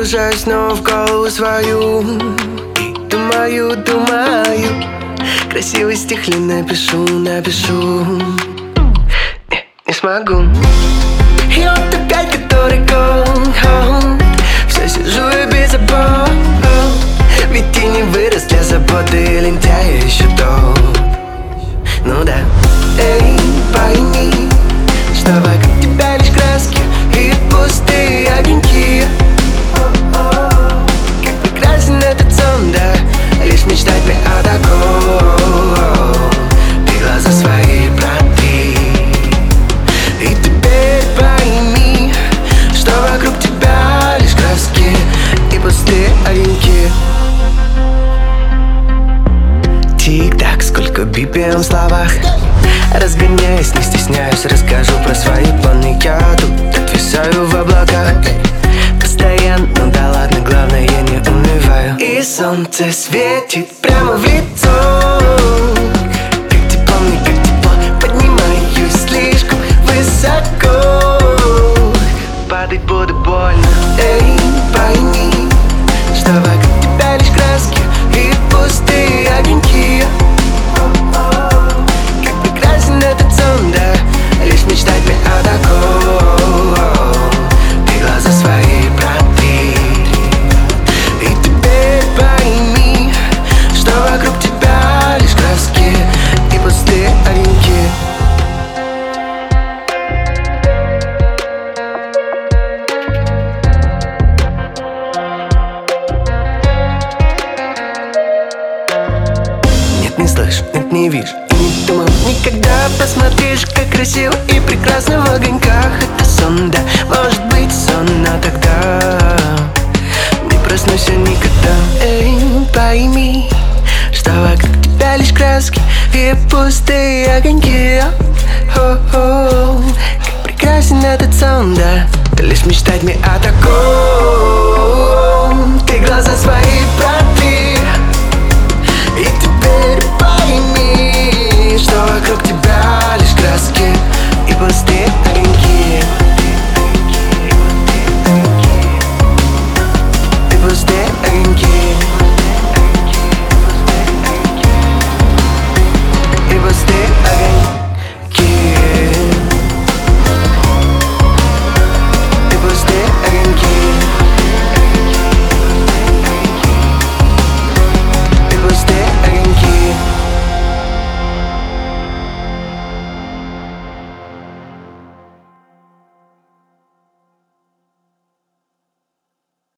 погружаюсь снова в голову свою и думаю, красивый стих ли напишу Не смогу. И вот опять который год, все сижу и без забот, ведь и не вырос для заботы лентяя еще тот. Ну да. Эй, пойми, что вокруг тебя лишь краски и пустые огоньки. Как прекрасен этот сон, да, лишь мечтать мне о таком. Ты глаза свои протри, и теперь пойми, что вокруг тебя лишь краски и пустые огоньки. Тик-так, сколько BPM в словах. Разгоняясь, не стесняюсь, расскажу про свои планы. Я тут отвисаю в облаках постоянно, ну да ладно, главное, я не унываю. И солнце светит прямо в лицо. Как тепло мне, как тепло, поднимаюсь слишком высоко. Падать буду больно. Эй, пойми, что вокруг тебя лишь краски и пустые огоньки. Этот сон, да, лишь мечтать мне о таком. Ты глаза свои протри, и теперь пойми, что вокруг тебя лишь краски и пустые огоньки. Нет, не слышь, нет, не вижу, не думал никогда. Посмотришь, как красиво и прекрасно в огоньках. Это сон, да, может быть сон, но тогда не проснусь я никогда. Эй, пойми, что вокруг тебя лишь краски и пустые огоньки. О-о-о, как прекрасен этот сон, да, ты лишь мечтать мне о таком. Ты глаза